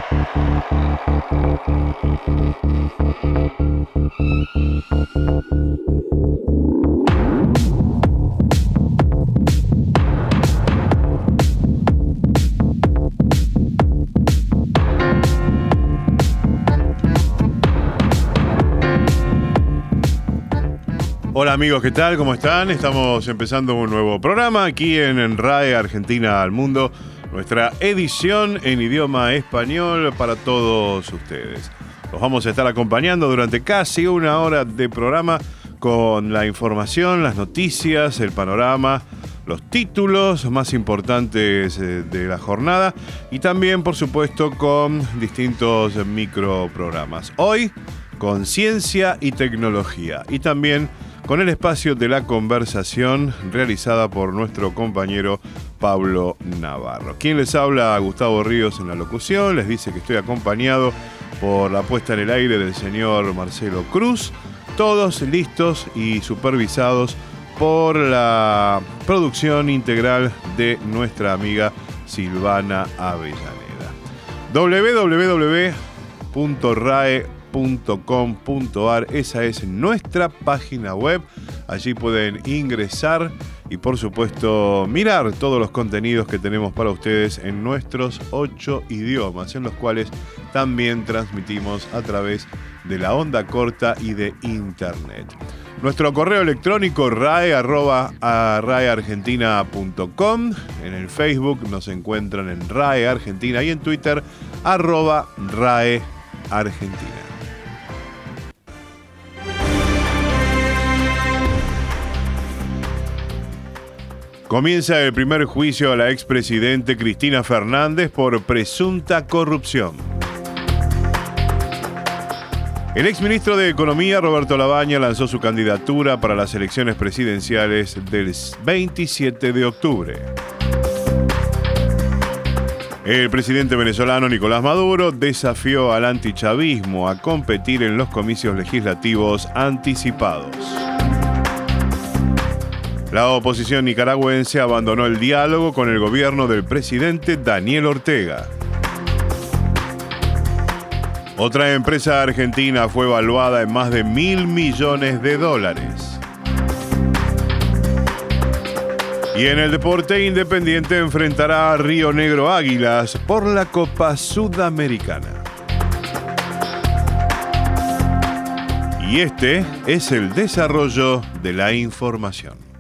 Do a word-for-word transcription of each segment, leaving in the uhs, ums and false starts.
Hola amigos, ¿qué tal? ¿Cómo están? Estamos empezando un nuevo programa aquí en, en R A E Argentina al Mundo, nuestra edición en idioma español para todos ustedes. Los vamos a estar acompañando durante casi una hora de programa con la información, las noticias, el panorama, los títulos más importantes de la jornada y también, por supuesto, con distintos microprogramas. Hoy, con ciencia y tecnología y también con el espacio de la conversación realizada por nuestro compañero Pablo Navarro. Quien les habla, Gustavo Ríos en la locución, les dice que estoy acompañado por la puesta en el aire del señor Marcelo Cruz, todos listos y supervisados por la producción integral de nuestra amiga Silvana Avellaneda. doble u doble u doble u punto rae punto com punto ar, esa es nuestra página web. Allí pueden ingresar y por supuesto mirar todos los contenidos que tenemos para ustedes en nuestros ocho idiomas, en los cuales también transmitimos a través de la onda corta y de internet. Nuestro correo electrónico rae arroba raeargentina punto com. En el Facebook nos encuentran en Rae Argentina y en Twitter arroba Rae Argentina. Comienza el primer juicio a la expresidente Cristina Fernández por presunta corrupción. El exministro de Economía, Roberto Labaña, lanzó su candidatura para las elecciones presidenciales del veintisiete de octubre. El presidente venezolano Nicolás Maduro desafió al antichavismo a competir en los comicios legislativos anticipados. La oposición nicaragüense abandonó el diálogo con el gobierno del presidente Daniel Ortega. Otra empresa argentina fue evaluada en más de mil millones de dólares. Y en el deporte, Independiente enfrentará a Río Negro Águilas por la Copa Sudamericana. Y este es el desarrollo de la información.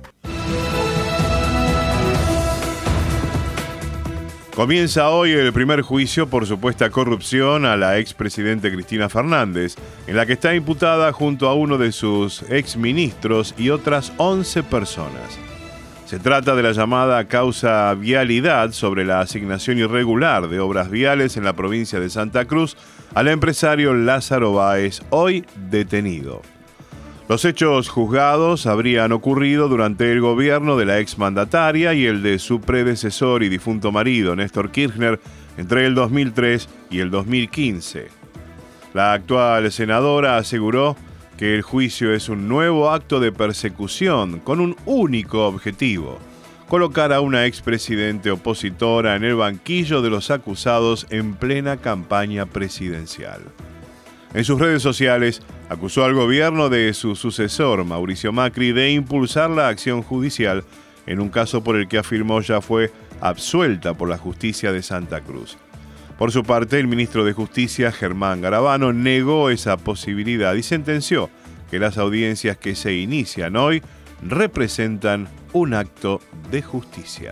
Comienza hoy el primer juicio por supuesta corrupción a la expresidente Cristina Fernández, en la que está imputada junto a uno de sus exministros y otras once personas. Se trata de la llamada causa Vialidad sobre la asignación irregular de obras viales en la provincia de Santa Cruz al empresario Lázaro Báez, hoy detenido. Los hechos juzgados habrían ocurrido durante el gobierno de la exmandataria y el de su predecesor y difunto marido, Néstor Kirchner, entre el dos mil tres y el dos mil quince. La actual senadora aseguró que el juicio es un nuevo acto de persecución con un único objetivo: colocar a una expresidente opositora en el banquillo de los acusados en plena campaña presidencial. En sus redes sociales, acusó al gobierno de su sucesor, Mauricio Macri, de impulsar la acción judicial en un caso por el que afirmó ya fue absuelta por la justicia de Santa Cruz. Por su parte, el ministro de Justicia, Germán Garabano, negó esa posibilidad y sentenció que las audiencias que se inician hoy representan un acto de justicia.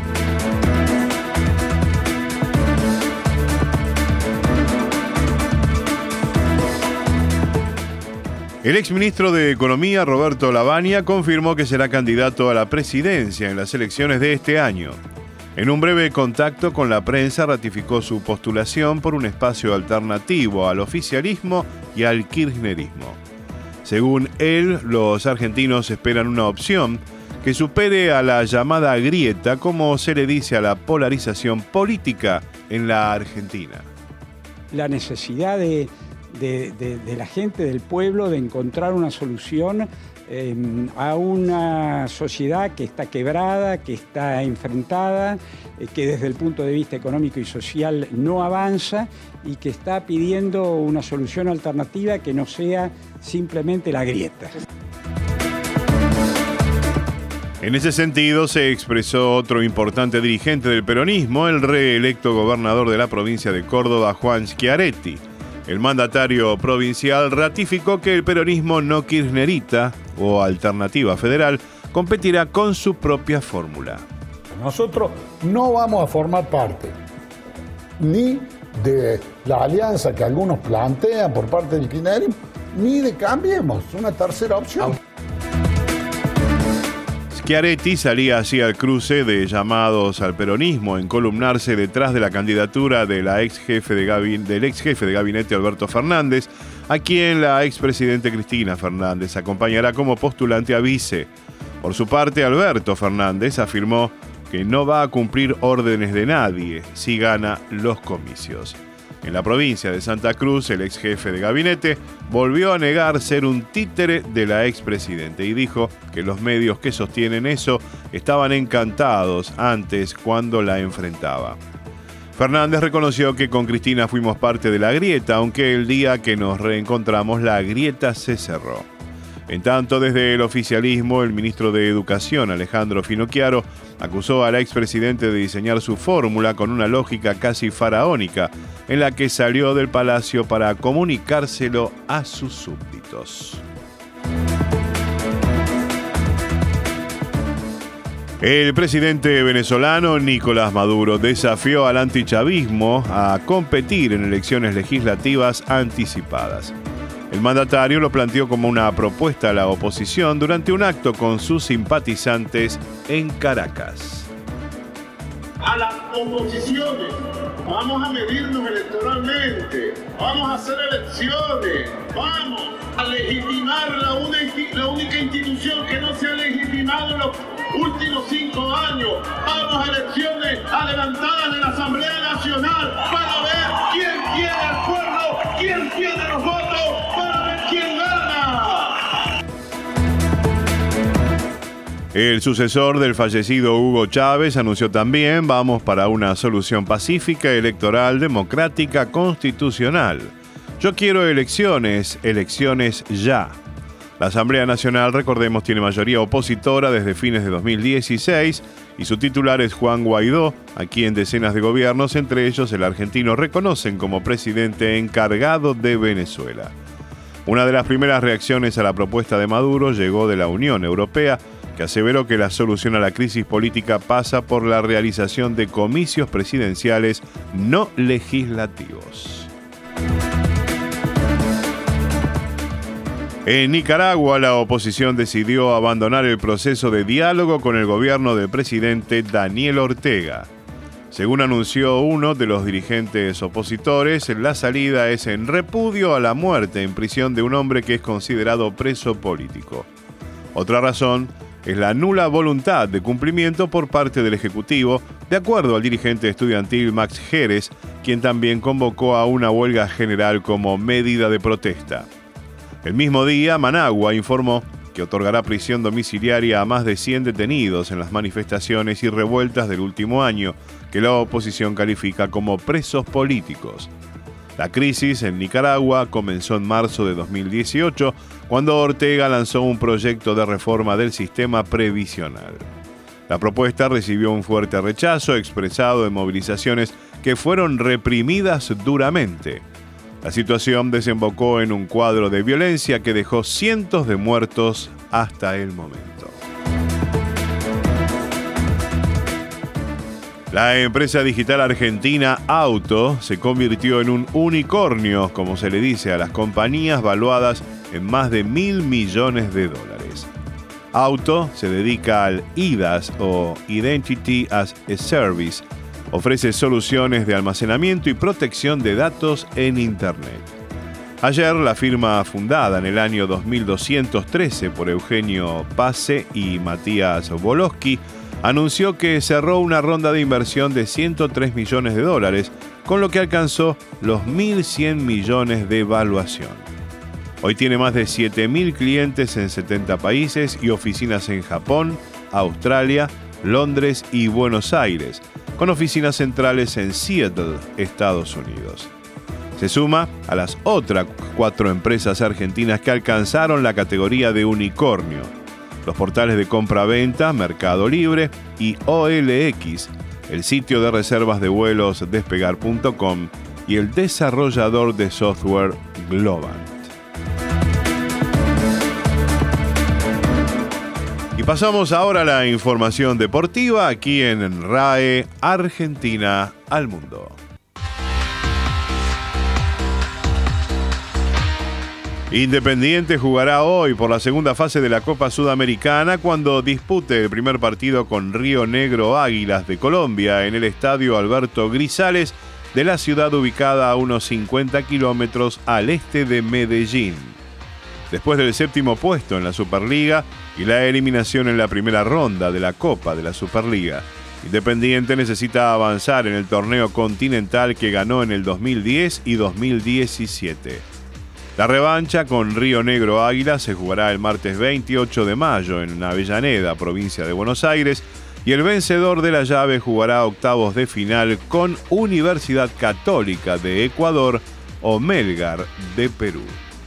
El exministro de Economía, Roberto Labaña, confirmó que será candidato a la presidencia en las elecciones de este año. En un breve contacto con la prensa ratificó su postulación por un espacio alternativo al oficialismo y al kirchnerismo. Según él, los argentinos esperan una opción que supere a la llamada grieta, como se le dice a la polarización política en la Argentina. La necesidad de... De, de, de la gente, del pueblo, de encontrar una solución eh, a una sociedad que está quebrada, que está enfrentada, eh, que desde el punto de vista económico y social no avanza y que está pidiendo una solución alternativa que no sea simplemente la grieta. En ese sentido se expresó otro importante dirigente del peronismo, el reelecto gobernador de la provincia de Córdoba, Juan Schiaretti. El mandatario provincial ratificó que el peronismo no kirchnerita o alternativa federal competirá con su propia fórmula. Nosotros no vamos a formar parte ni de la alianza que algunos plantean por parte del kirchnerismo, ni de Cambiemos, una tercera opción. Schiaretti salía así al cruce de llamados al peronismo, encolumnarse detrás de la candidatura de la ex jefe de gabi- del ex jefe de gabinete Alberto Fernández, a quien la expresidente Cristina Fernández acompañará como postulante a vice. Por su parte, Alberto Fernández afirmó que no va a cumplir órdenes de nadie si gana los comicios. En la provincia de Santa Cruz, el ex jefe de gabinete volvió a negar ser un títere de la expresidente y dijo que los medios que sostienen eso estaban encantados antes cuando la enfrentaba. Fernández reconoció que con Cristina fuimos parte de la grieta, aunque el día que nos reencontramos la grieta se cerró. En tanto, desde el oficialismo, el ministro de Educación, Alejandro Finocchiaro, acusó al expresidente de diseñar su fórmula con una lógica casi faraónica, en la que salió del palacio para comunicárselo a sus súbditos. El presidente venezolano Nicolás Maduro desafió al antichavismo a competir en elecciones legislativas anticipadas. El mandatario lo planteó como una propuesta a la oposición durante un acto con sus simpatizantes en Caracas. A las oposiciones, vamos a medirnos electoralmente, vamos a hacer elecciones, vamos a legitimar la, una, la única institución que no se ha legitimado en los últimos cinco años. Vamos a elecciones adelantadas de la Asamblea Nacional para ver quién tiene el pueblo, quién tiene los votos, para ver quién gana. El sucesor del fallecido Hugo Chávez anunció también: vamos para una solución pacífica, electoral, democrática, constitucional. Yo quiero elecciones, elecciones ya. La Asamblea Nacional, recordemos, tiene mayoría opositora desde fines de dos mil dieciséis y su titular es Juan Guaidó, a quien decenas de gobiernos, entre ellos el argentino, reconocen como presidente encargado de Venezuela. Una de las primeras reacciones a la propuesta de Maduro llegó de la Unión Europea, que aseveró que la solución a la crisis política pasa por la realización de comicios presidenciales no legislativos. En Nicaragua, la oposición decidió abandonar el proceso de diálogo con el gobierno del presidente Daniel Ortega. Según anunció uno de los dirigentes opositores, la salida es en repudio a la muerte en prisión de un hombre que es considerado preso político. Otra razón es la nula voluntad de cumplimiento por parte del Ejecutivo, de acuerdo al dirigente estudiantil Max Jerez, quien también convocó a una huelga general como medida de protesta. El mismo día, Managua informó que otorgará prisión domiciliaria a más de cien detenidos en las manifestaciones y revueltas del último año, que la oposición califica como presos políticos. La crisis en Nicaragua comenzó en marzo de dos mil dieciocho, cuando Ortega lanzó un proyecto de reforma del sistema previsional. La propuesta recibió un fuerte rechazo expresado en movilizaciones que fueron reprimidas duramente. La situación desembocó en un cuadro de violencia que dejó cientos de muertos hasta el momento. La empresa digital argentina Auto se convirtió en un unicornio, como se le dice a las compañías valuadas en más de mil millones de dólares. Auto se dedica al I D A S o Identity as a Service. Ofrece soluciones de almacenamiento y protección de datos en Internet. Ayer, la firma, fundada en el año dos mil doscientos trece por Eugenio Pace y Matías Volosky, anunció que cerró una ronda de inversión de ciento tres millones de dólares, con lo que alcanzó los mil cien millones de evaluación. Hoy tiene más de siete mil clientes en setenta países y oficinas en Japón, Australia, Londres y Buenos Aires, con oficinas centrales en Seattle, Estados Unidos. Se suma a las otras cuatro empresas argentinas que alcanzaron la categoría de unicornio: los portales de compra-venta Mercado Libre y O L X, el sitio de reservas de vuelos despegar punto com y el desarrollador de software Globant. Y pasamos ahora a la información deportiva aquí en RAE Argentina al Mundo. Independiente jugará hoy por la segunda fase de la Copa Sudamericana cuando dispute el primer partido con Río Negro Águilas de Colombia en el estadio Alberto Grisales de la ciudad ubicada a unos cincuenta kilómetros al este de Medellín. Después del séptimo puesto en la Superliga y la eliminación en la primera ronda de la Copa de la Superliga, Independiente necesita avanzar en el torneo continental que ganó en el dos mil diez y dos mil diecisiete. La revancha con Río Negro Águila se jugará el martes veintiocho de mayo en Avellaneda, provincia de Buenos Aires, y el vencedor de la llave jugará octavos de final con Universidad Católica de Ecuador o Melgar de Perú.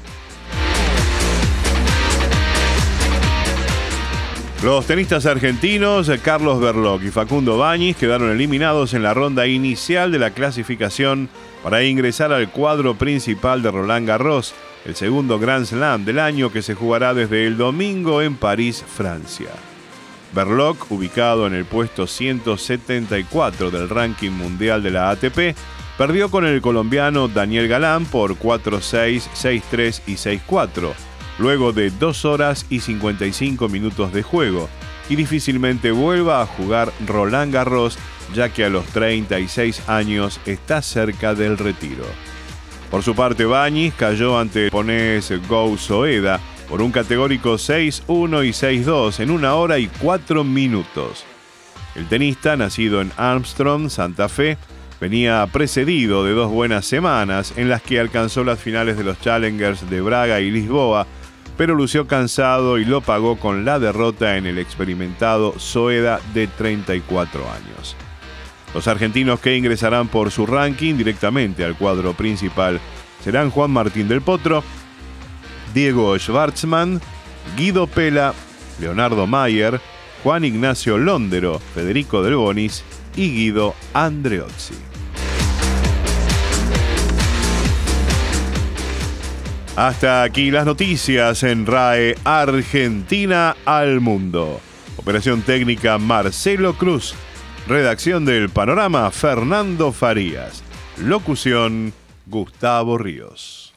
Los tenistas argentinos Carlos Berlocq y Facundo Bagnis quedaron eliminados en la ronda inicial de la clasificación para ingresar al cuadro principal de Roland Garros, el segundo Grand Slam del año que se jugará desde el domingo en París, Francia. Berlocq, ubicado en el puesto ciento setenta y cuatro del ranking mundial de la A T P, perdió con el colombiano Daniel Galán por cuatro seis, seis tres y seis cuatro, luego de dos horas y cincuenta y cinco minutos de juego, y difícilmente vuelva a jugar Roland Garros, ya que a los treinta y seis años está cerca del retiro. Por su parte, Bagnis cayó ante el japonés Go Soeda por un categórico seis uno y seis dos en una hora y cuatro minutos. El tenista, nacido en Armstrong, Santa Fe, venía precedido de dos buenas semanas en las que alcanzó las finales de los Challengers de Braga y Lisboa, pero lució cansado y lo pagó con la derrota en el experimentado Soeda de treinta y cuatro años. Los argentinos que ingresarán por su ranking directamente al cuadro principal serán Juan Martín del Potro, Diego Schwartzman, Guido Pella, Leonardo Mayer, Juan Ignacio Londero, Federico Del Bonis y Guido Andreozzi. Hasta aquí las noticias en RAE Argentina al Mundo. Operación técnica Marcelo Cruz. Redacción del Panorama Fernando Farías. Locución Gustavo Ríos.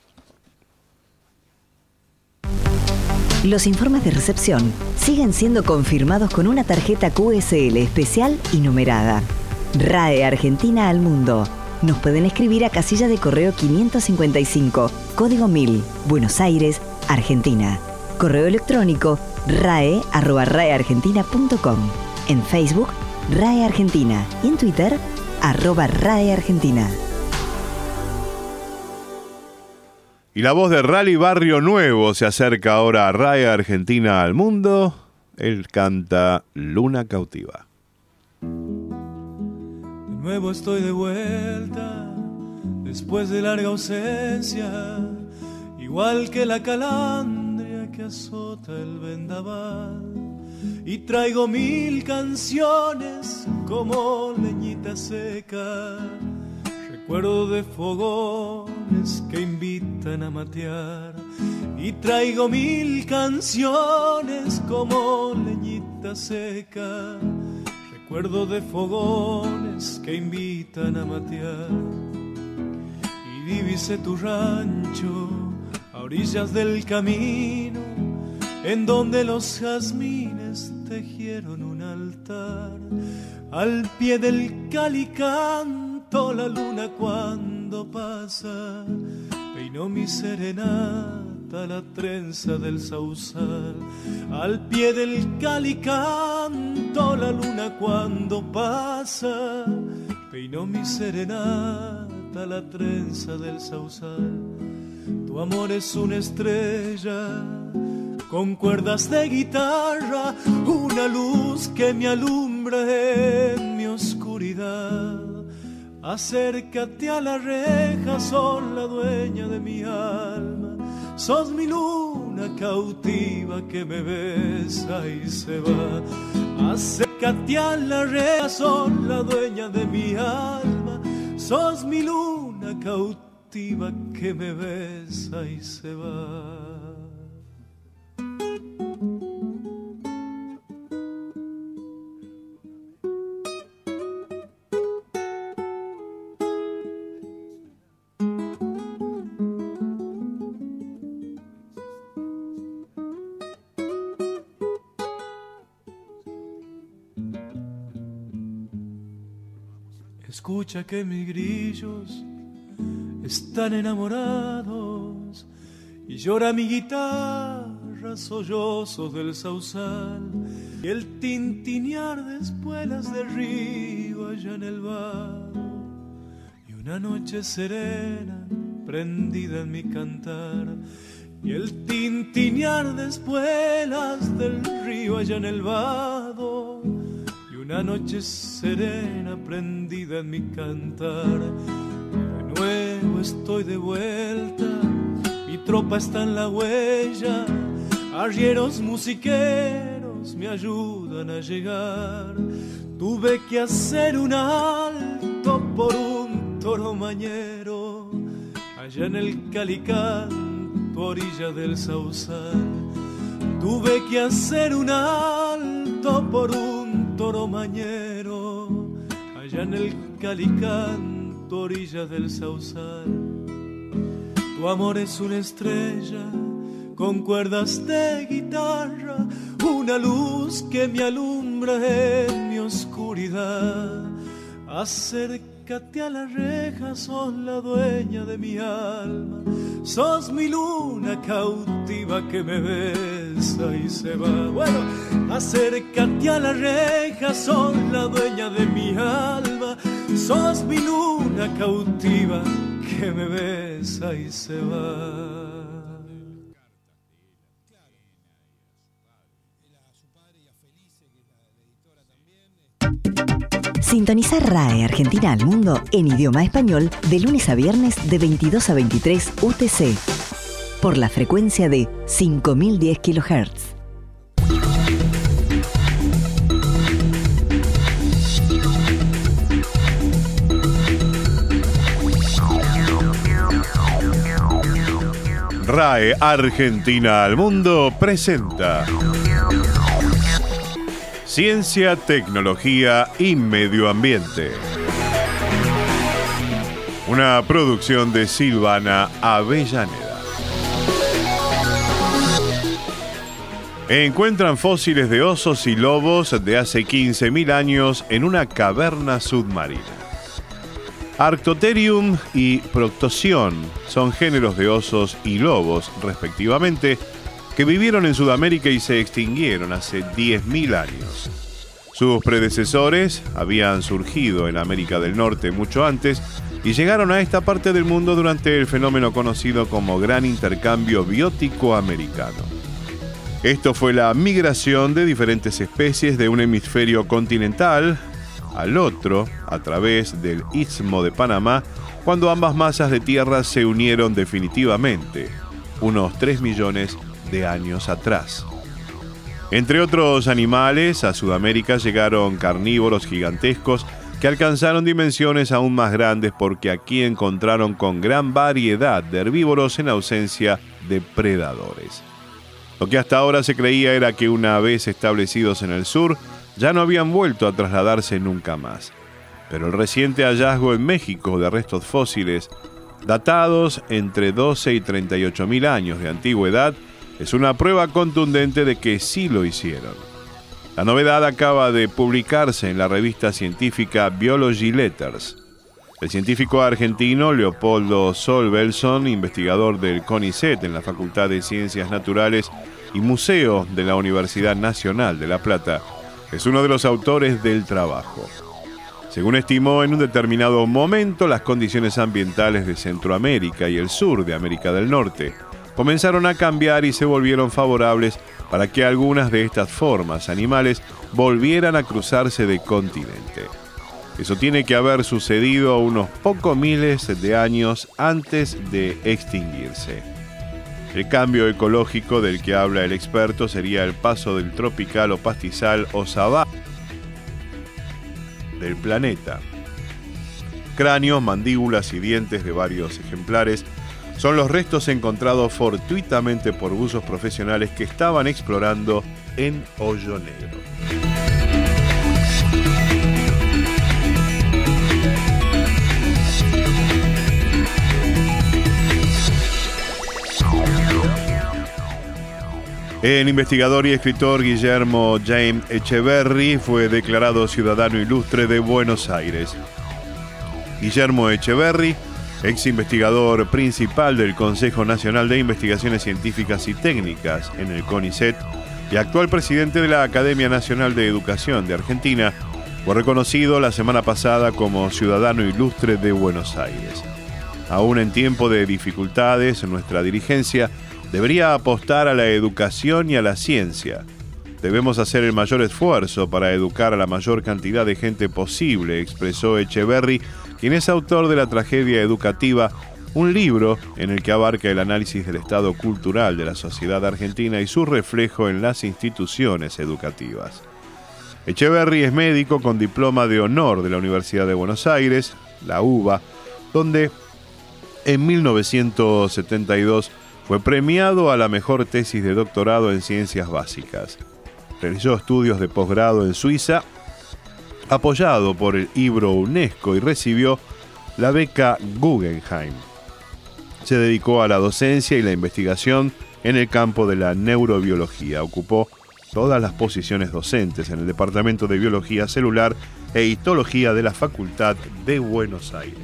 Los informes de recepción siguen siendo confirmados con una tarjeta Q S L especial y numerada. RAE Argentina al Mundo. Nos pueden escribir a casilla de correo quinientos cincuenta y cinco, código mil, Buenos Aires, Argentina. Correo electrónico rae arroba raeargentina punto com. En Facebook, RAE Argentina. Y en Twitter, arroba RAE Argentina. Y la voz de Rally Barrio Nuevo se acerca ahora a RAE Argentina al Mundo. Él canta Luna Cautiva. De nuevo estoy de vuelta, después de larga ausencia, igual que la calandria que azota el vendaval. Y traigo mil canciones como leñita seca, recuerdo de fogones que invitan a matear. Y traigo mil canciones como leñita seca, recuerdo de fogones que invitan a matear. Y divisé tu rancho a orillas del camino, en donde los jazmines tejieron un altar. Al pie del calicanto la luna cuando pasa, peinó mi serenata la trenza del sausal. Al pie del calicanto la luna cuando pasa, peinó mi serenata la trenza del sausal. Tu amor es una estrella con cuerdas de guitarra, una luz que me alumbra en mi oscuridad. Acércate a la reja, sos la dueña de mi alma, sos mi luna cautiva que me besa y se va. Acércate a la reja, sos la dueña de mi alma, sos mi luna cautiva que me besa y se va. Escucha que mis grillos están enamorados y llora mi guitarra sollozos del sausal y el tintinear de espuelas de río allá en el vado y una noche serena prendida en mi cantar y el tintinear de espuelas del río allá en el vado. Una noche serena prendida en mi cantar. De nuevo estoy de vuelta, mi tropa está en la huella. Arrieros musiqueros me ayudan a llegar. Tuve que hacer un alto por un toro mañero, allá en el Calicán, tu orilla del Sausal. Tuve que hacer un alto por un toro mañero, allá en el Calicán, tu orilla del Sausal. Tu amor es una estrella con cuerdas de guitarra, una luz que me alumbra en mi oscuridad. Acércate a la reja, sos la dueña de mi alma, sos mi luna cautiva que me besa y se va. Bueno, acércate a la reja, sos la dueña de mi alma, sos mi luna cautiva que me besa y se va. Sintoniza RAE Argentina al Mundo en idioma español de lunes a viernes de veintidós a veintitrés U T C por la frecuencia de cinco mil diez kilohertz. RAE Argentina al Mundo presenta Ciencia, Tecnología y Medio Ambiente. Una producción de Silvana Avellaneda. Encuentran fósiles de osos y lobos de hace quince mil años en una caverna submarina. Arctotherium y Proctocion son géneros de osos y lobos, respectivamente, que vivieron en Sudamérica y se extinguieron hace diez mil años. Sus predecesores habían surgido en América del Norte mucho antes y llegaron a esta parte del mundo durante el fenómeno conocido como Gran Intercambio Biótico Americano. Esto fue la migración de diferentes especies de un hemisferio continental al otro a través del Istmo de Panamá, cuando ambas masas de tierra se unieron definitivamente, unos tres millones de años atrás. Entre otros animales, a Sudamérica llegaron carnívoros gigantescos que alcanzaron dimensiones aún más grandes porque aquí encontraron con gran variedad de herbívoros en ausencia de predadores. Lo que hasta ahora se creía era que una vez establecidos en el sur, ya no habían vuelto a trasladarse nunca más. Pero el reciente hallazgo en México de restos fósiles, datados entre doce y treinta y ocho mil años de antigüedad, es una prueba contundente de que sí lo hicieron. La novedad acaba de publicarse en la revista científica Biology Letters. El científico argentino Leopoldo Solvelson, investigador del CONICET en la Facultad de Ciencias Naturales y Museo de la Universidad Nacional de La Plata, es uno de los autores del trabajo. Según estimó, en un determinado momento las condiciones ambientales de Centroamérica y el sur de América del Norte comenzaron a cambiar y se volvieron favorables para que algunas de estas formas animales volvieran a cruzarse de continente. Eso tiene que haber sucedido unos pocos miles de años antes de extinguirse. El cambio ecológico del que habla el experto sería el paso del tropical o pastizal o sabana del planeta. Cráneos, mandíbulas y dientes de varios ejemplares son los restos encontrados fortuitamente por buzos profesionales que estaban explorando en Hoyo Negro. El investigador y escritor Guillermo Jaime Echeverry fue declarado ciudadano ilustre de Buenos Aires. Guillermo Echeverry, ex investigador principal del Consejo Nacional de Investigaciones Científicas y Técnicas en el CONICET y actual presidente de la Academia Nacional de Educación de Argentina, fue reconocido la semana pasada como ciudadano ilustre de Buenos Aires. Aún en tiempo de dificultades, nuestra dirigencia debería apostar a la educación y a la ciencia. Debemos hacer el mayor esfuerzo para educar a la mayor cantidad de gente posible, expresó Echeverry, quien es autor de La tragedia educativa, un libro en el que abarca el análisis del estado cultural de la sociedad argentina y su reflejo en las instituciones educativas. Echeverry es médico con diploma de honor de la Universidad de Buenos Aires, la UBA, donde en mil novecientos setenta y dos fue premiado a la mejor tesis de doctorado en ciencias básicas. Realizó estudios de posgrado en Suiza, apoyado por el I B R O UNESCO, y recibió la beca Guggenheim. Se dedicó a la docencia y la investigación en el campo de la neurobiología. Ocupó todas las posiciones docentes en el Departamento de Biología Celular e Histología de la Facultad de Buenos Aires.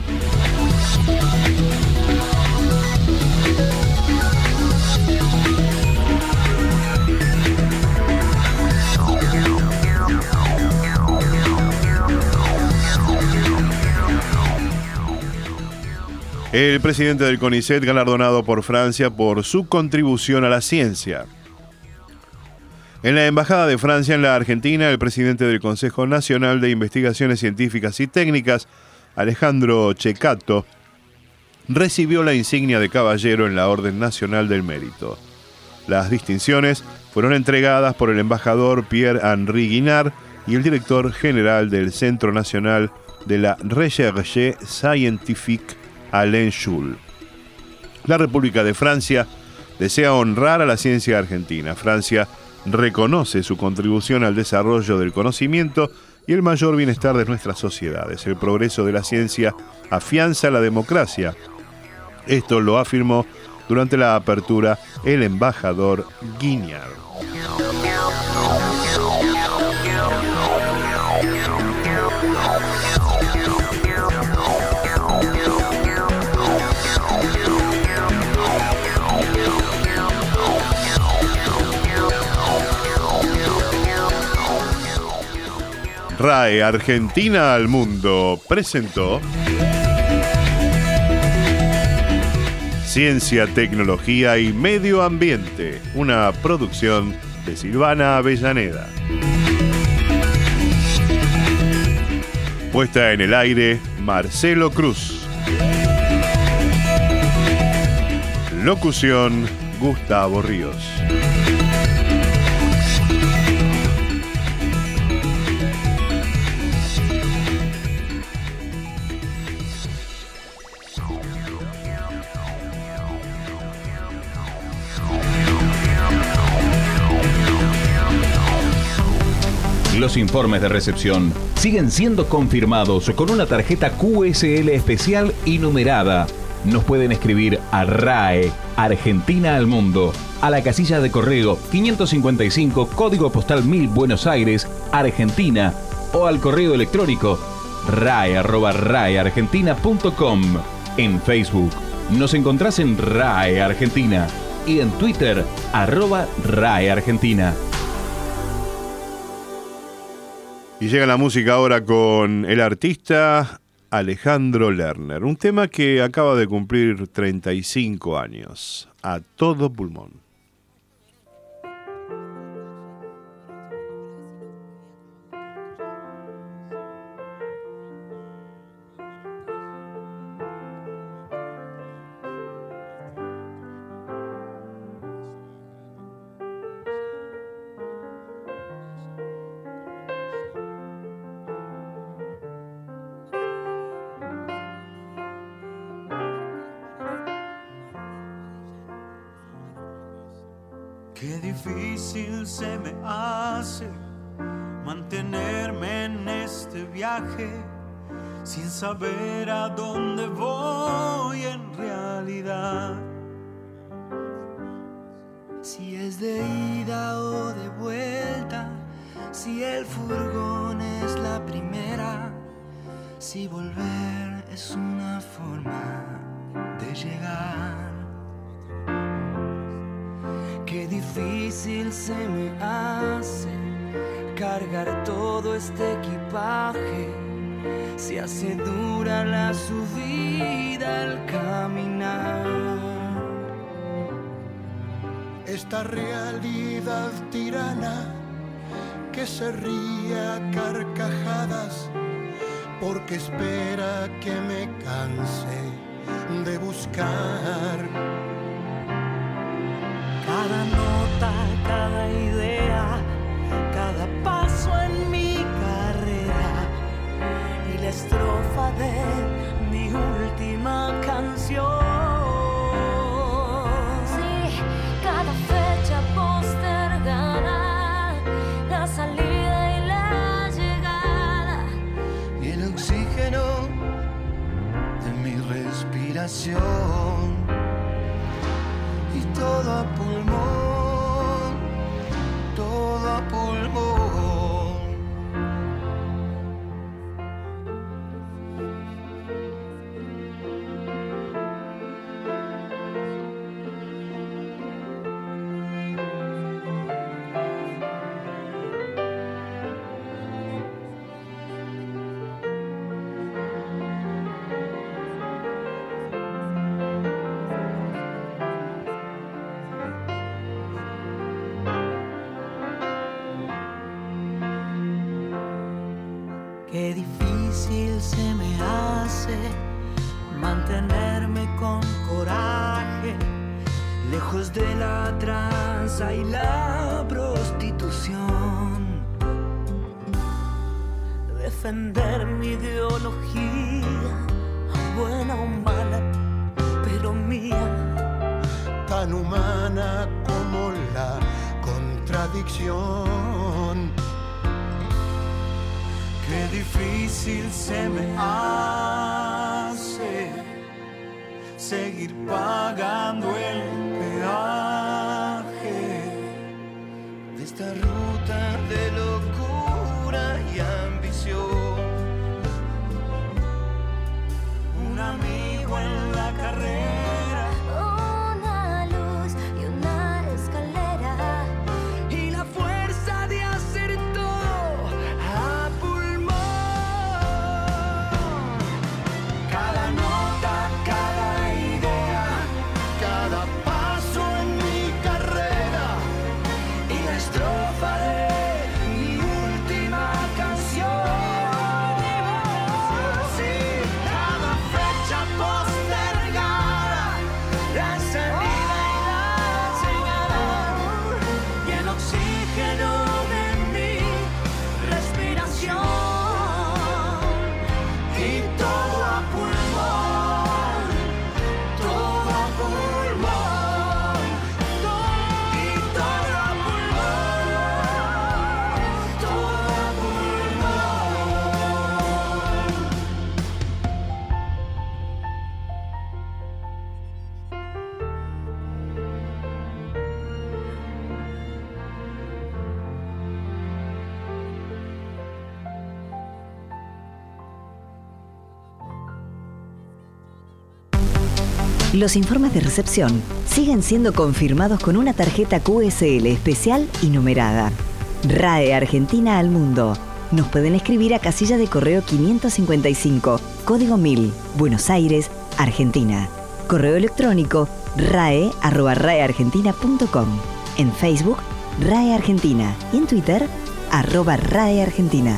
El presidente del CONICET, galardonado por Francia por su contribución a la ciencia. En la Embajada de Francia en la Argentina, el presidente del Consejo Nacional de Investigaciones Científicas y Técnicas, Alejandro Checato, recibió la insignia de caballero en la Orden Nacional del Mérito. Las distinciones fueron entregadas por el embajador Pierre-Henri Guinard y el director general del Centro Nacional de la Recherche Scientifique, Alain Schul. La República de Francia desea honrar a la ciencia argentina. Francia reconoce su contribución al desarrollo del conocimiento y el mayor bienestar de nuestras sociedades. El progreso de la ciencia afianza la democracia. Esto lo afirmó durante la apertura el embajador Guignard. RAE Argentina al Mundo presentó Ciencia, Tecnología y Medio Ambiente, una producción de Silvana Avellaneda. Puesta en el aire, Marcelo Cruz. Locución, Gustavo Ríos. Los informes de recepción siguen siendo confirmados con una tarjeta Q S L especial y numerada. Nos pueden escribir a RAE Argentina al Mundo, a la casilla de correo quinientos cincuenta y cinco, código postal mil, Buenos Aires, Argentina, o al correo electrónico rae arroba raeargentina punto com. En Facebook nos encontrás en RAE Argentina y en Twitter arroba RAE Argentina. Y llega la música ahora con el artista Alejandro Lerner, un tema que acaba de cumplir treinta y cinco años, A Todo Pulmón. Qué difícil se me hace mantenerme en este viaje sin saber a dónde voy en realidad. Si es de ida o de vuelta, si el furgón es la primera, si volver es una forma de llegar. Qué difícil se me hace cargar todo este equipaje, se hace dura la subida al caminar. Esta realidad tirana que se ríe a carcajadas porque espera que me canse de buscar. Cada nota, cada idea, cada paso en mi carrera y la estrofa de mi última canción. Sí, cada fecha postergada, la salida y la llegada y el oxígeno de mi respiración. Y todo a pulmón, todo a pulmón. Qué difícil se me hace mantenerme con coraje, lejos de la tranza y la prostitución. Defender mi ideología, buena o mala, pero mía. Tan humana como la contradicción. Qué difícil se me hace seguir pagando el peaje de esta ruta de locura y ambición. Un amigo en la carrera, una luz y una escalera y la fuerza de hacer todo a pulmón. Cada nota, cada idea, Cada paso en mi carrera y la estrofa de mi última canción. Sí, cada fecha postergada, la salida y la llegada y el oxígeno de mi respiración. Y todo a pulmón, todo a pulmón, y todo a pulmón, todo a pulmón. Los informes de recepción siguen siendo confirmados con una tarjeta Q S L especial y numerada. R A E Argentina al Mundo. Nos pueden escribir a casilla de correo quinientos cincuenta y cinco, código mil, Buenos Aires, Argentina. Correo electrónico rae arroba raeargentina punto com. En Facebook, Rae Argentina. Y en Twitter, arroba Rae Argentina.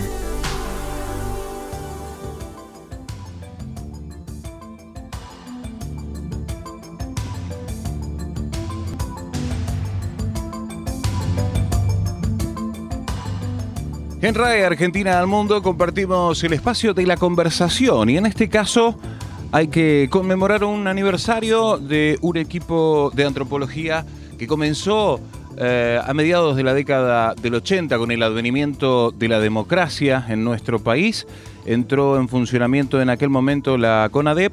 En RAE Argentina al Mundo compartimos el espacio de la conversación y en este caso hay que conmemorar un aniversario de un equipo de antropología que comenzó eh, a mediados de la década del ochenta con el advenimiento de la democracia en nuestro país. Entró en funcionamiento en aquel momento la CONADEP,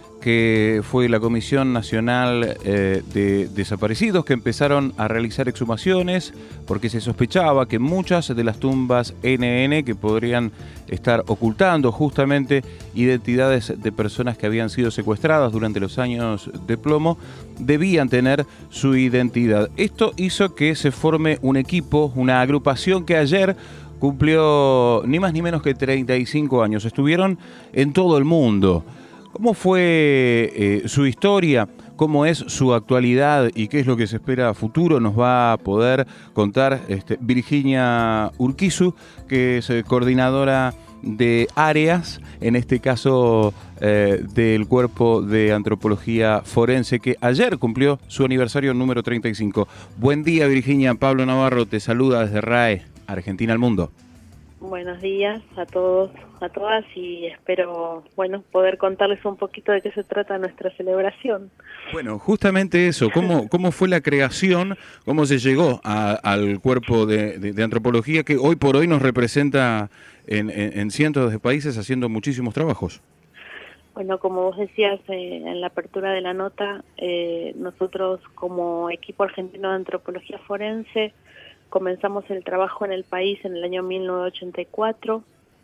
que fue la Comisión Nacional eh, de Desaparecidos, que empezaron a realizar exhumaciones porque se sospechaba que muchas de las tumbas N N que podrían estar ocultando justamente identidades de personas que habían sido secuestradas durante los años de plomo debían tener su identidad. Esto hizo que se forme un equipo, una agrupación que ayer cumplió ni más ni menos que treinta y cinco años. Estuvieron en todo el mundo. ¿Cómo fue eh, su historia? ¿Cómo es su actualidad? ¿Y qué es lo que se espera a futuro? Nos va a poder contar este, Virginia Urquizu, que es eh, coordinadora de áreas, en este caso eh, del Cuerpo de Antropología Forense, que ayer cumplió su aniversario número treinta y cinco. Buen día, Virginia. Pablo Navarro te saluda desde RAE, Argentina al Mundo. Buenos días a todos, a todas, y espero, bueno, poder contarles un poquito de qué se trata nuestra celebración. Bueno, justamente eso, ¿cómo, cómo fue la creación, cómo se llegó a, al cuerpo de, de, de antropología que hoy por hoy nos representa en, en, en cientos de países haciendo muchísimos trabajos? Bueno, como vos decías eh, en la apertura de la nota, eh, nosotros como equipo argentino de antropología forense comenzamos el trabajo en el país en el año mil novecientos ochenta y cuatro.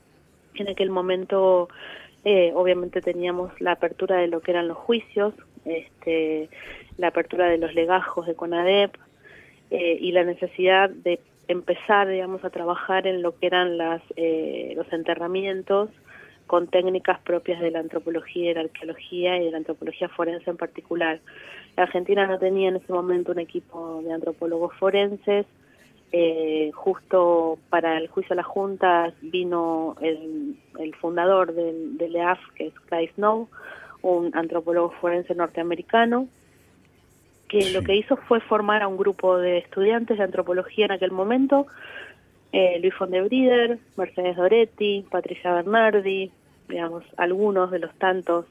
En aquel momento, eh, obviamente, teníamos la apertura de lo que eran los juicios, este, la apertura de los legajos de CONADEP eh, y la necesidad de empezar, digamos, a trabajar en lo que eran las eh, los enterramientos con técnicas propias de la antropología y de la arqueología y de la antropología forense en particular. La Argentina no tenía en ese momento un equipo de antropólogos forenses. Eh, justo para el juicio a las juntas vino el, el fundador del, del E A F, que es Clyde Snow, un antropólogo forense norteamericano, que sí. Lo que hizo fue formar a un grupo de estudiantes de antropología en aquel momento, eh, Luis Fondebrider, Mercedes Doretti, Patricia Bernardi, digamos, algunos de los tantos,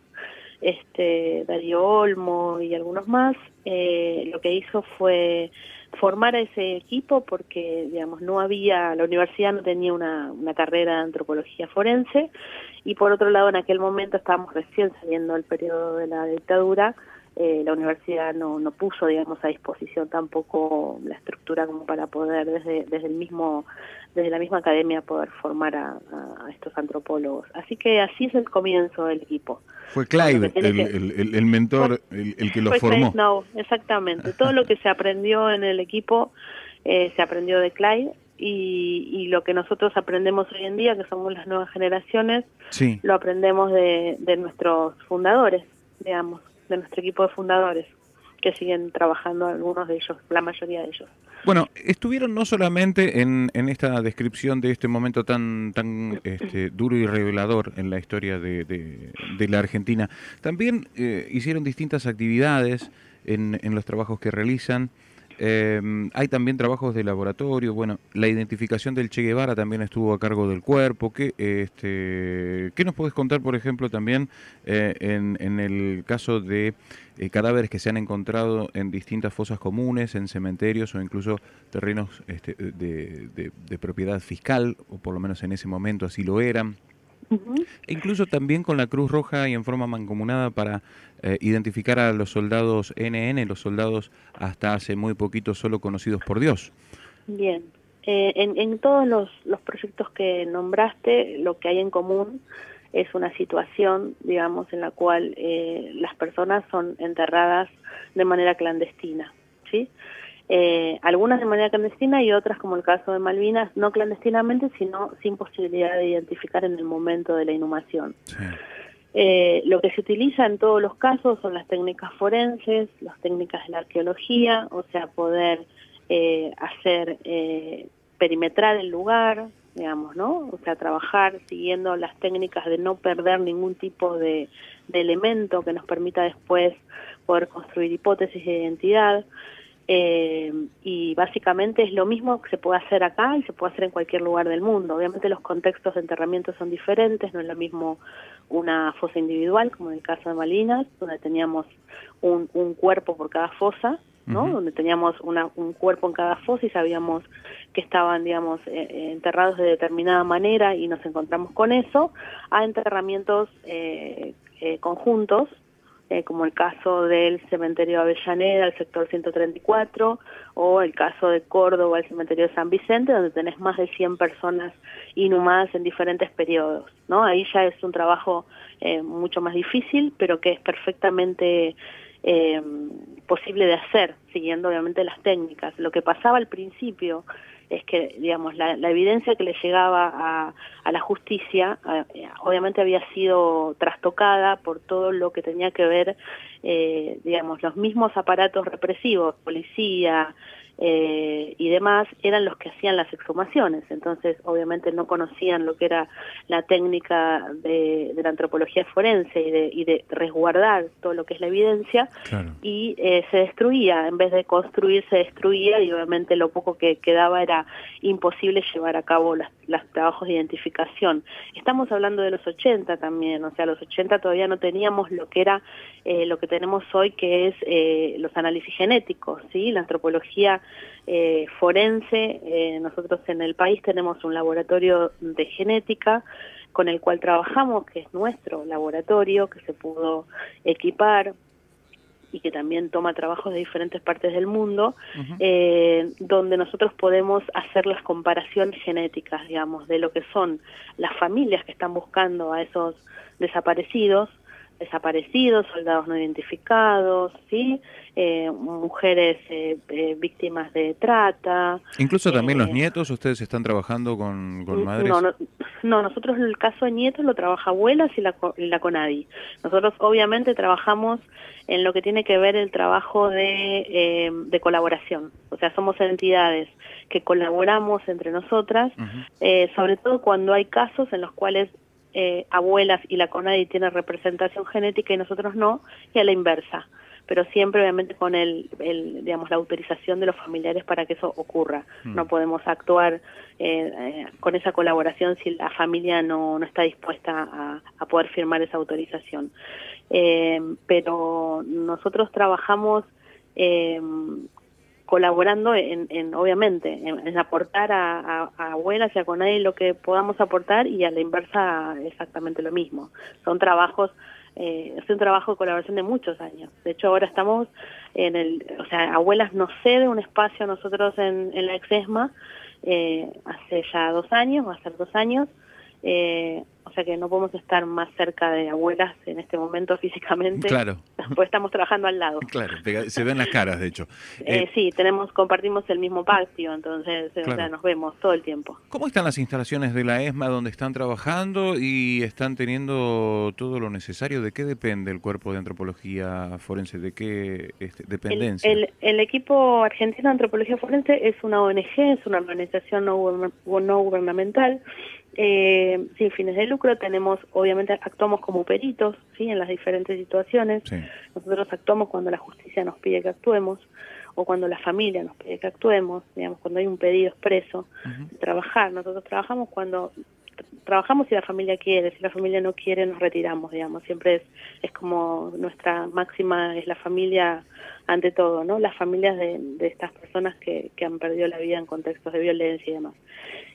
este Darío Olmo y algunos más. Eh, lo que hizo fue formar a ese equipo porque, digamos, no había, la universidad no tenía una, una carrera de antropología forense, y por otro lado en aquel momento estábamos recién saliendo del periodo de la dictadura. Eh, la universidad no, no puso, digamos, a disposición tampoco la estructura como para poder desde, desde el mismo desde la misma academia poder formar a, a estos antropólogos. Así que así es el comienzo del equipo. Fue Clive el, el, el, el mentor, fue, el, el que lo formó. No, exactamente. Todo lo que se aprendió en el equipo eh, se aprendió de Clive, y, y lo que nosotros aprendemos hoy en día, que somos las nuevas generaciones, sí, lo aprendemos de, de nuestros fundadores, digamos, de nuestro equipo de fundadores, que siguen trabajando, algunos de ellos, la mayoría de ellos. Bueno, estuvieron no solamente en, en esta descripción de este momento tan tan este, duro y revelador en la historia de, de, de la Argentina, también eh, hicieron distintas actividades en, en los trabajos que realizan. Eh, hay también trabajos de laboratorio. Bueno, la identificación del Che Guevara también estuvo a cargo del cuerpo. ¿Qué, este, ¿qué nos puedes contar, por ejemplo, también eh, en, en el caso de eh, cadáveres que se han encontrado en distintas fosas comunes, en cementerios o incluso terrenos este, de, de, de propiedad fiscal, o por lo menos en ese momento así lo eran? Uh-huh. E incluso también con la Cruz Roja y en forma mancomunada para eh, identificar a los soldados N N, los soldados hasta hace muy poquito solo conocidos por Dios. Bien, eh, en, en todos los, los proyectos que nombraste, lo que hay en común es una situación, digamos, en la cual eh, las personas son enterradas de manera clandestina, ¿sí? Eh, algunas de manera clandestina y otras, como el caso de Malvinas, no clandestinamente, sino sin posibilidad de identificar en el momento de la inhumación. Sí. Eh, lo que se utiliza en todos los casos son las técnicas forenses, las técnicas de la arqueología, o sea, poder eh, hacer, eh, perimetrar el lugar, digamos, ¿no? O sea, trabajar siguiendo las técnicas de no perder ningún tipo de, de elemento que nos permita después poder construir hipótesis de identidad. Eh, y básicamente es lo mismo que se puede hacer acá y se puede hacer en cualquier lugar del mundo. Obviamente los contextos de enterramiento son diferentes, no es lo mismo una fosa individual, como en el caso de Malvinas, donde teníamos un, un cuerpo por cada fosa, ¿no? Uh-huh. Donde teníamos una, un cuerpo en cada fosa y sabíamos que estaban, digamos, eh, enterrados de determinada manera y nos encontramos con eso, a enterramientos eh, eh, conjuntos, Eh, como el caso del cementerio de Avellaneda, el sector ciento treinta y cuatro, o el caso de Córdoba, el cementerio de San Vicente, donde tenés más de cien personas inhumadas en diferentes periodos, ¿no? Ahí ya es un trabajo eh, mucho más difícil, pero que es perfectamente eh, posible de hacer, siguiendo obviamente las técnicas. Lo que pasaba al principio es que, digamos, la, la evidencia que le llegaba a, a la justicia eh, obviamente había sido trastocada por todo lo que tenía que ver, eh, digamos, los mismos aparatos represivos, policía eh, y demás, eran los que hacían las exhumaciones. Entonces, obviamente no conocían lo que era la técnica de, de la antropología forense y de, y de resguardar todo lo que es la evidencia. Claro. Y eh, se destruía, en vez de construir se destruía, y obviamente lo poco que quedaba era imposible llevar a cabo las, los trabajos de identificación. Estamos hablando de los ochenta también, o sea, los ochenta todavía no teníamos lo que era eh, lo que tenemos hoy, que es eh, los análisis genéticos, ¿sí? La antropología eh, forense, eh, nosotros en el país tenemos un laboratorio de genética con el cual trabajamos, que es nuestro laboratorio, que se pudo equipar y que también toma trabajos de diferentes partes del mundo, uh-huh. eh, donde nosotros podemos hacer las comparaciones genéticas, digamos, de lo que son las familias que están buscando a esos desaparecidos, desaparecidos, soldados no identificados, ¿sí? Eh, mujeres eh, eh, víctimas de trata. Incluso eh, también los nietos, ¿ustedes están trabajando con, con madres? No, no, no, nosotros el caso de nietos lo trabaja Abuelas y la, y la CONADI. Nosotros obviamente trabajamos en lo que tiene que ver el trabajo de, eh, de colaboración. O sea, somos entidades que colaboramos entre nosotras, uh-huh. eh, sobre todo cuando hay casos en los cuales Eh, Abuelas y la CONADI tienen representación genética y nosotros no, y a la inversa, pero siempre obviamente con el, el digamos la autorización de los familiares para que eso ocurra. Mm. No podemos actuar eh, eh, con esa colaboración si la familia no, no está dispuesta a, a poder firmar esa autorización. Eh, pero nosotros trabajamos eh, colaborando en, en obviamente, en, en aportar a, a, a Abuelas y a CONADI lo que podamos aportar, y a la inversa exactamente lo mismo. Son trabajos, eh, es un trabajo de colaboración de muchos años. De hecho, ahora estamos en el, o sea, Abuelas nos cede un espacio a nosotros en, en la Exesma, eh, hace ya dos años, va a ser dos años, eh, o sea que no podemos estar más cerca de Abuelas en este momento físicamente. Claro. Pues estamos trabajando al lado. Claro, se ven las caras, de hecho. Eh, eh, sí, tenemos, compartimos el mismo patio, entonces claro. O sea, nos vemos todo el tiempo. ¿Cómo están las instalaciones de la ESMA donde están trabajando y están teniendo todo lo necesario? ¿De qué depende el cuerpo de antropología forense? ¿De qué este, dependencia? El, el, el equipo argentino de antropología forense es una O N G, es una organización no, no gubernamental, eh, sin fines de lucro. Tenemos, obviamente, actuamos como peritos, ¿sí? En las diferentes situaciones. Sí. Nosotros actuamos cuando la justicia nos pide que actuemos, o cuando la familia nos pide que actuemos, digamos, cuando hay un pedido expreso uh-huh. de trabajar. Nosotros trabajamos cuando trabajamos si la familia quiere, si la familia no quiere nos retiramos, digamos. Siempre es, es como nuestra máxima, es la familia ante todo, ¿no? Las familias de, de estas personas que, que han perdido la vida en contextos de violencia y demás.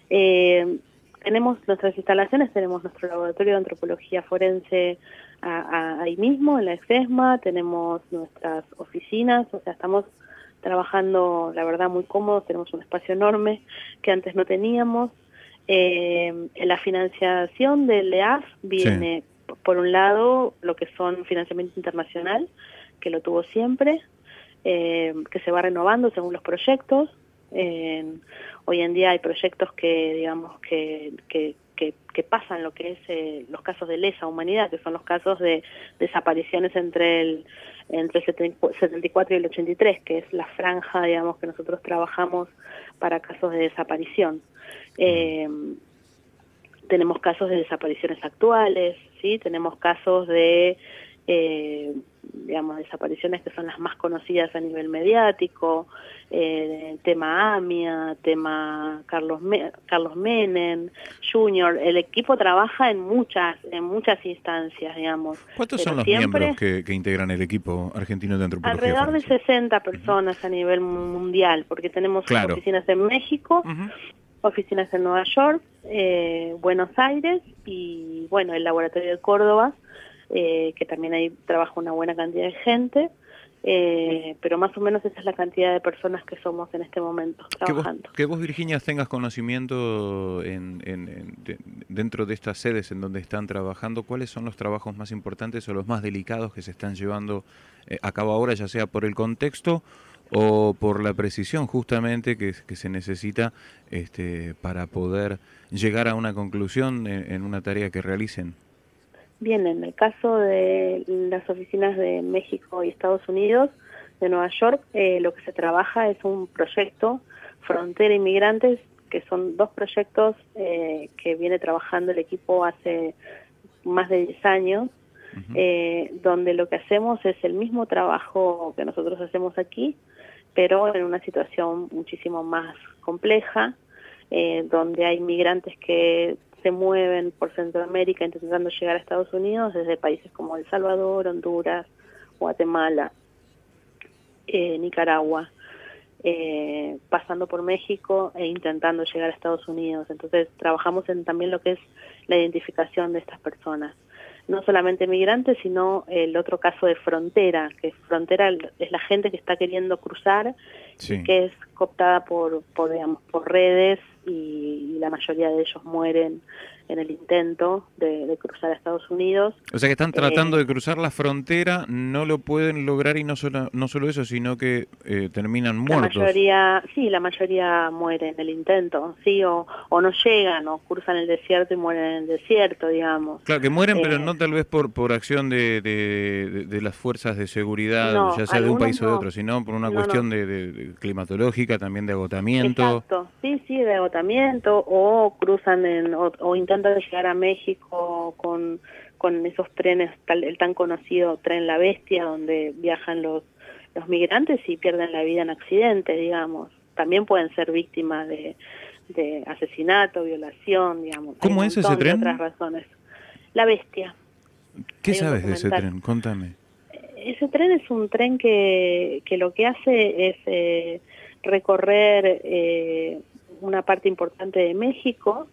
Eh, Tenemos nuestras instalaciones, tenemos nuestro laboratorio de antropología forense a, a, ahí mismo, en la Exesma, tenemos nuestras oficinas, o sea, estamos trabajando, la verdad, muy cómodos, tenemos un espacio enorme que antes no teníamos. Eh, la financiación del E A F viene, sí. por un lado, lo que son financiamiento internacional, que lo tuvo siempre, eh, que se va renovando según los proyectos. Eh, hoy en día hay proyectos que, digamos, que, que, que, que pasan lo que es eh, los casos de lesa humanidad, que son los casos de desapariciones entre el entre el setenta y cuatro y el ochenta y tres, que es la franja, digamos, que nosotros trabajamos para casos de desaparición. Eh, tenemos casos de desapariciones actuales, ¿sí? Tenemos casos de, eh, digamos, desapariciones que son las más conocidas a nivel mediático, eh, tema AMIA, tema Carlos Me Carlos Menem, Junior. El equipo trabaja en muchas en muchas instancias, digamos. ¿Cuántos Pero son los siempre, miembros que, que integran el equipo argentino de antropología alrededor forense? de sesenta personas a nivel mundial, porque tenemos Claro. oficinas en México, Uh-huh. oficinas en Nueva York, eh, Buenos Aires y, bueno, el laboratorio de Córdoba, eh, que también ahí trabaja una buena cantidad de gente, eh, pero más o menos esa es la cantidad de personas que somos en este momento Que vos, trabajando. que vos, Virginia, tengas conocimiento en, en- en- de- dentro de estas sedes en donde están trabajando, ¿cuáles son los trabajos más importantes o los más delicados que se están llevando eh, a cabo ahora, ya sea por el contexto o por la precisión justamente que, que se necesita este, para poder llegar a una conclusión en, en una tarea que realicen? Bien, en el caso de las oficinas de México y Estados Unidos, de Nueva York, eh, lo que se trabaja es un proyecto, Frontera Inmigrantes, que son dos proyectos eh, que viene trabajando el equipo hace más de diez años, uh-huh. eh, donde lo que hacemos es el mismo trabajo que nosotros hacemos aquí, pero en una situación muchísimo más compleja, eh, donde hay migrantes que se mueven por Centroamérica intentando llegar a Estados Unidos desde países como El Salvador, Honduras, Guatemala, eh, Nicaragua, eh, pasando por México e intentando llegar a Estados Unidos. Entonces trabajamos en también lo que es la identificación de estas personas. No solamente migrantes, sino el otro caso de frontera, que frontera es la gente que está queriendo cruzar, sí. y que es cooptada por, por, digamos, por redes y, y la mayoría de ellos mueren en el intento de, de cruzar a Estados Unidos. O sea que están tratando eh, de cruzar la frontera, no lo pueden lograr y no solo, no solo eso, sino que eh, terminan muertos. La mayoría, sí, la mayoría muere en el intento, sí, o, o no llegan, o cruzan el desierto y mueren en el desierto, digamos. Claro, que mueren, eh, pero no tal vez por, por acción de, de, de, de las fuerzas de seguridad, no, ya sea de un país no. o de otro, sino por una no, cuestión no. De, de, de climatológica, también de agotamiento. Exacto, sí, sí, de agotamiento, o cruzan en, o, o intentan de llegar a México con, con esos trenes, tal, el tan conocido Tren La Bestia, donde viajan los, los migrantes y pierden la vida en accidente, digamos. También pueden ser víctimas de, de asesinato, violación, digamos. ¿Cómo es ese tren? Otras razones. La Bestia. ¿Qué Hay sabes de ese tren? Contame. Ese tren es un tren que, que lo que hace es eh, recorrer eh, una parte importante de México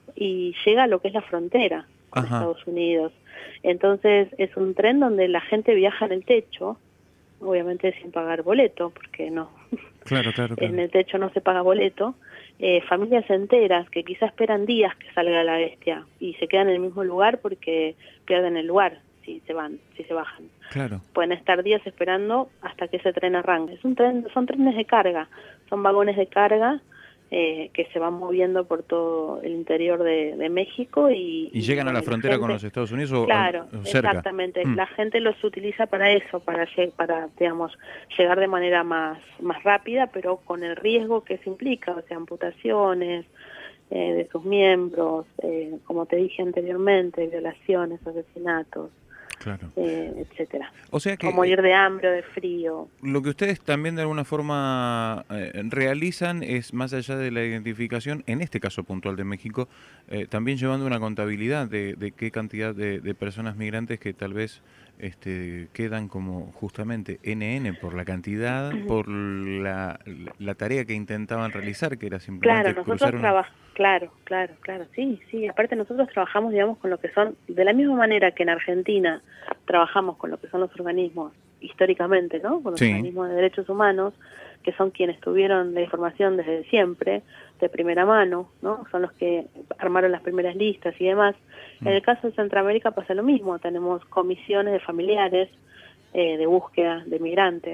y llega a lo que es la frontera con Ajá. Estados Unidos. Entonces es un tren donde la gente viaja en el techo, obviamente sin pagar boleto, porque no, claro, claro, claro. en el techo no se paga boleto. Eh, familias enteras que quizás esperan días que salga la bestia y se quedan en el mismo lugar porque pierden el lugar si se van, si se bajan. Claro. Pueden estar días esperando hasta que ese tren arranque. Es un tren, son trenes de carga, son vagones de carga Eh, que se van moviendo por todo el interior de, de México y... ¿Y llegan y, a la frontera gente, con los Estados Unidos o, claro, o cerca? Exactamente. Mm. La gente los utiliza para eso, para, para digamos, llegar de manera más, más rápida, pero con el riesgo que eso implica, o sea, amputaciones eh, de sus miembros, eh, como te dije anteriormente, violaciones, asesinatos. Claro. Eh, etcétera. O sea que o morir de hambre o de frío. Lo que ustedes también de alguna forma eh, realizan es, más allá de la identificación, en este caso puntual de México, eh, también llevando una contabilidad de, de qué cantidad de, de personas migrantes que tal vez este, quedan como justamente N N por la cantidad, por la, la tarea que intentaban realizar, que era simplemente claro, cruzar nosotros una... traba- Claro, claro, claro, sí, sí. Aparte nosotros trabajamos, digamos, con lo que son, de la misma manera que en Argentina trabajamos con lo que son los organismos históricamente, ¿no? Con los sí. organismos de derechos humanos, que son quienes tuvieron la información desde siempre, de primera mano, ¿no? Son los que armaron las primeras listas y demás. Mm. En el caso de Centroamérica pasa lo mismo, tenemos comisiones de familiares eh, de búsqueda de migrantes.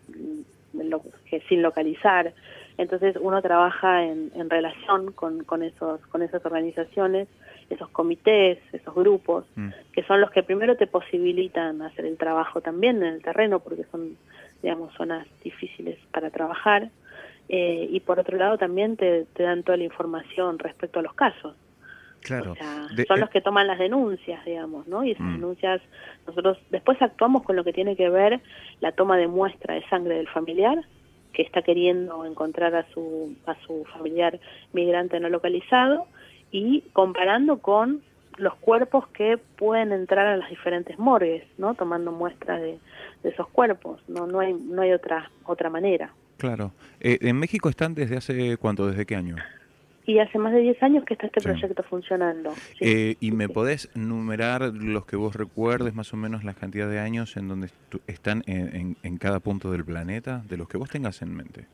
lo, que sin localizar. Entonces uno trabaja en, en relación con, con, esos, con esas organizaciones, esos comités, esos grupos, mm. que son los que primero te posibilitan hacer el trabajo también en el terreno, porque son, digamos, zonas difíciles para trabajar, eh, y por otro lado también te, te dan toda la información respecto a los casos. Claro. O sea, de, son eh, los que toman las denuncias, digamos, ¿no? Y esas mm. denuncias, nosotros después actuamos con lo que tiene que ver la toma de muestra de sangre del familiar, que está queriendo encontrar a su, a su familiar migrante no localizado, y comparando con los cuerpos que pueden entrar a las diferentes morgues, ¿no? Tomando muestras de, de esos cuerpos. No, no hay, no hay otra, otra manera. Claro. Eh, ¿En México están desde hace cuánto? ¿Desde qué año? Y hace más de diez años que está este sí. proyecto funcionando. Sí. Eh, ¿Y me sí. podés numerar los que vos recuerdes, más o menos la cantidad de años en donde están en, en, en cada punto del planeta, de los que vos tengas en mente?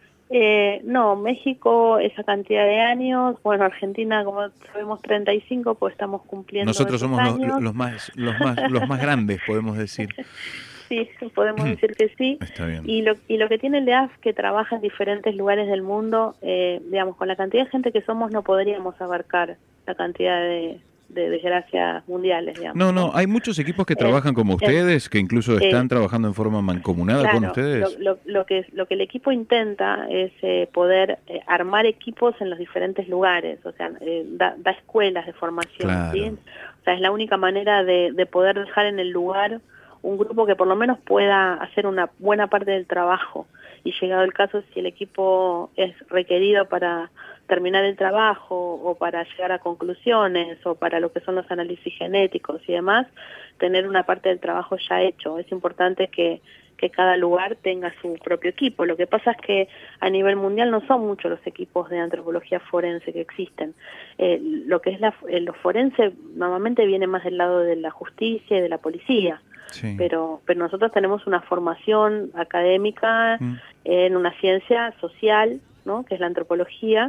Eh, no, México esa cantidad de años, bueno, Argentina como sabemos treinta y cinco, pues estamos cumpliendo Nosotros somos años. Los, los más los más los más grandes, podemos decir. Sí, podemos decir que sí. Está bien. Y lo, y lo que tiene el E A F, que trabaja en diferentes lugares del mundo, eh, digamos, con la cantidad de gente que somos no podríamos abarcar la cantidad de, de desgracias mundiales, digamos. No, no, hay muchos equipos que trabajan eh, como ustedes, eh, que incluso están eh, trabajando en forma mancomunada claro, con ustedes. Lo, lo, lo, que, lo que el equipo intenta es eh, poder eh, armar equipos en los diferentes lugares, o sea, eh, da, da escuelas de formación, claro. ¿sí? O sea, es la única manera de, de poder dejar en el lugar un grupo que por lo menos pueda hacer una buena parte del trabajo, y llegado el caso, si el equipo es requerido para terminar el trabajo o para llegar a conclusiones o para lo que son los análisis genéticos y demás, tener una parte del trabajo ya hecho. Es importante que, que cada lugar tenga su propio equipo. Lo que pasa es que a nivel mundial no son muchos los equipos de antropología forense que existen. Eh, lo que es la, lo forense normalmente viene más del lado de la justicia y de la policía. Sí. Pero, pero nosotros tenemos una formación académica mm. en una ciencia social, ¿no? Que es la antropología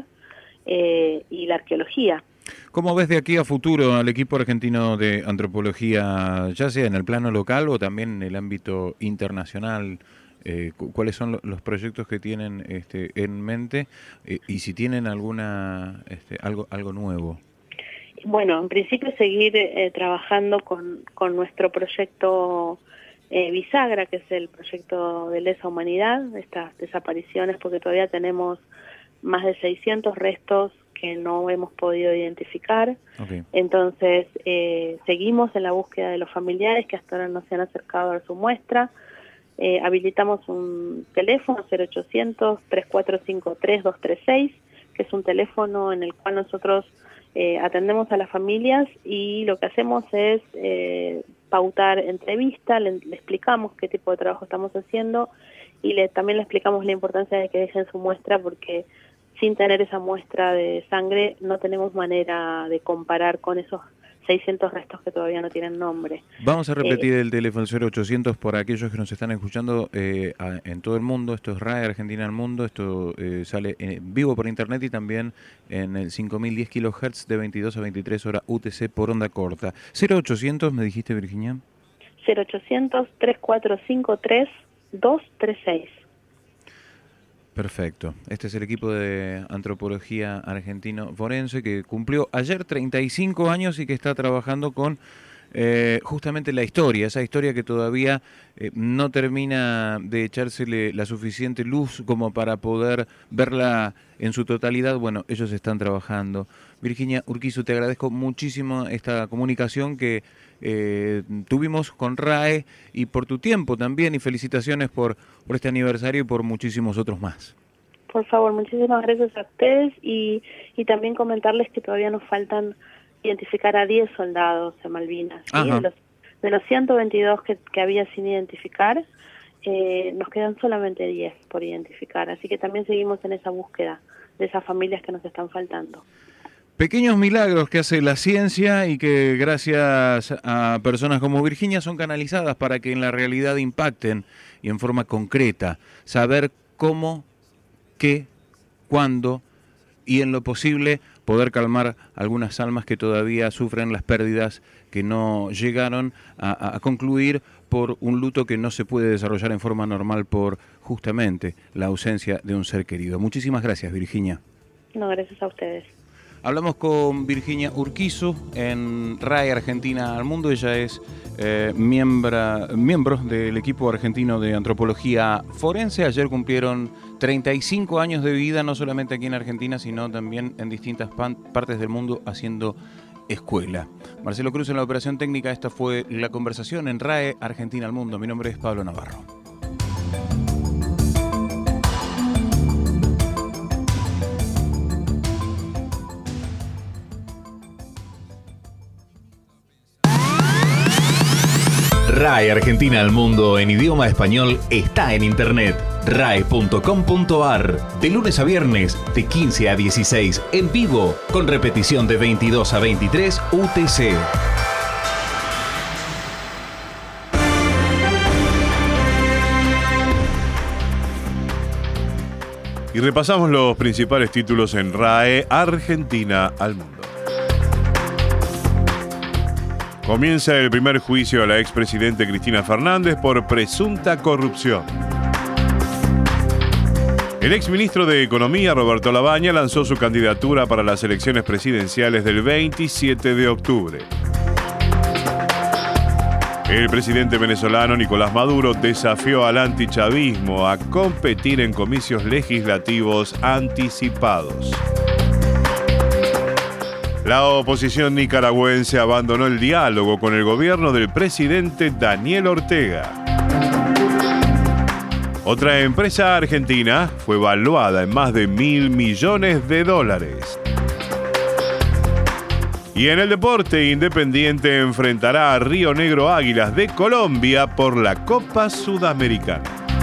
eh, y la arqueología. ¿Cómo ves de aquí a futuro al equipo argentino de antropología, ya sea en el plano local o también en el ámbito internacional? Eh, ¿Cuáles son los proyectos que tienen este, en mente eh, y si tienen alguna este, algo algo nuevo? Bueno, en principio seguir eh, trabajando con, con nuestro proyecto eh, Bisagra, que es el proyecto de lesa humanidad, estas desapariciones, porque todavía tenemos más de seiscientos restos que no hemos podido identificar. Okay. Entonces, eh, seguimos en la búsqueda de los familiares que hasta ahora no se han acercado a su muestra. Eh, habilitamos un teléfono cero ochocientos, tres cuatro cinco tres, dos tres seis, que es un teléfono en el cual nosotros Eh, atendemos a las familias y lo que hacemos es eh, pautar entrevista, le, le explicamos qué tipo de trabajo estamos haciendo y le, también le explicamos la importancia de que dejen su muestra, porque sin tener esa muestra de sangre no tenemos manera de comparar con esos seiscientos restos que todavía no tienen nombre. Vamos a repetir eh, el teléfono cero ochocientos por aquellos que nos están escuchando eh, a, en todo el mundo. Esto es RAE Argentina al Mundo. Esto eh, sale en vivo por internet y también en el cinco mil diez kilohertz de veintidós a veintitrés horas U T C por onda corta. cero ochocientos, ¿me dijiste, Virginia? cero ochocientos, tres cuatro cinco tres, dos tres seis. Perfecto. Este es el equipo de antropología argentino forense que cumplió ayer treinta y cinco años y que está trabajando con eh, justamente la historia, esa historia que todavía eh, no termina de echársele la suficiente luz como para poder verla en su totalidad. Bueno, ellos están trabajando. Virginia Urquizu, te agradezco muchísimo esta comunicación que eh, tuvimos con RAE y por tu tiempo también, y felicitaciones por, por este aniversario y por muchísimos otros más. Por favor, muchísimas gracias a ustedes y, y también comentarles que todavía nos faltan identificar a diez soldados en Malvinas. ¿Sí? De, los, de los ciento veintidós que, que había sin identificar, eh, nos quedan solamente diez por identificar, así que también seguimos en esa búsqueda de esas familias que nos están faltando. Pequeños milagros que hace la ciencia y que gracias a personas como Virginia son canalizadas para que en la realidad impacten y en forma concreta. Saber cómo, qué, cuándo y en lo posible poder calmar algunas almas que todavía sufren las pérdidas que no llegaron a, a concluir por un luto que no se puede desarrollar en forma normal por justamente la ausencia de un ser querido. Muchísimas gracias, Virginia. No, gracias a ustedes. Hablamos con Virginia Urquizu en R A E Argentina al Mundo. Ella es eh, miembra, miembro del equipo argentino de antropología forense. Ayer cumplieron treinta y cinco años de vida, no solamente aquí en Argentina, sino también en distintas pan, partes del mundo haciendo escuela. Marcelo Cruz en la operación técnica. Esta fue la conversación en R A E Argentina al Mundo. Mi nombre es Pablo Navarro. R A E Argentina al Mundo en idioma español está en internet. rae punto com punto ar. De lunes a viernes, de quince a dieciséis, en vivo, con repetición de veintidós a veintitrés U T C. Y repasamos los principales títulos en R A E Argentina al Mundo. Comienza el primer juicio a la expresidente Cristina Fernández por presunta corrupción. El exministro de Economía, Roberto Labaña, lanzó su candidatura para las elecciones presidenciales del veintisiete de octubre. El presidente venezolano Nicolás Maduro desafió al antichavismo a competir en comicios legislativos anticipados. La oposición nicaragüense abandonó el diálogo con el gobierno del presidente Daniel Ortega. Otra empresa argentina fue valuada en más de mil millones de dólares. Y en el deporte, Independiente enfrentará a Río Negro Águilas de Colombia por la Copa Sudamericana.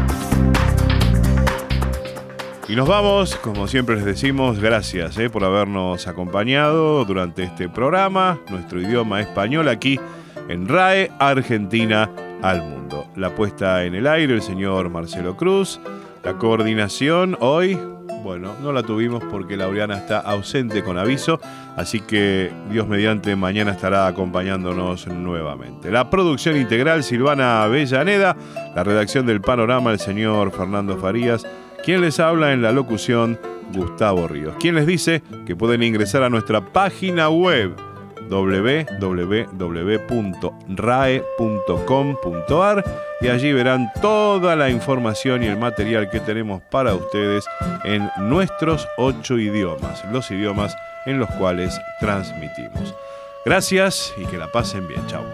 Y nos vamos, como siempre les decimos, gracias eh, por habernos acompañado durante este programa, nuestro idioma español aquí en R A E Argentina al Mundo. La puesta en el aire, el señor Marcelo Cruz. La coordinación hoy, bueno, no la tuvimos porque Laureana está ausente con aviso, así que Dios mediante mañana estará acompañándonos nuevamente. La producción integral, Silvana Avellaneda. La redacción del panorama, el señor Fernando Farías. Quien les habla en la locución, Gustavo Ríos. Quien les dice que pueden ingresar a nuestra página web doble u doble u doble u punto rae punto com punto ar y allí verán toda la información y el material que tenemos para ustedes en nuestros ocho idiomas, los idiomas en los cuales transmitimos. Gracias y que la pasen bien. Chao.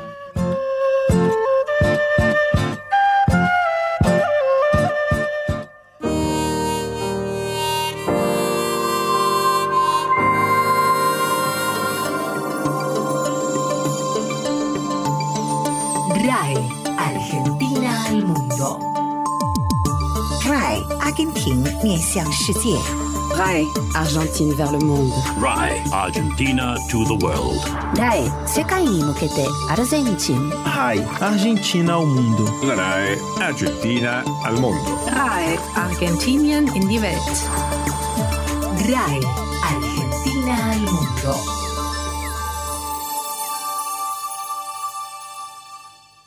R A E Argentina al Mundo. R A E Argentina 面向世界 R A E Argentine vers le monde. R A E Argentina to the world. R A E 世界に向けてアルゼンチン R A E Argentina ao mundo. R A E Argentina al mundo. R A E Argentinien in die Welt. R A E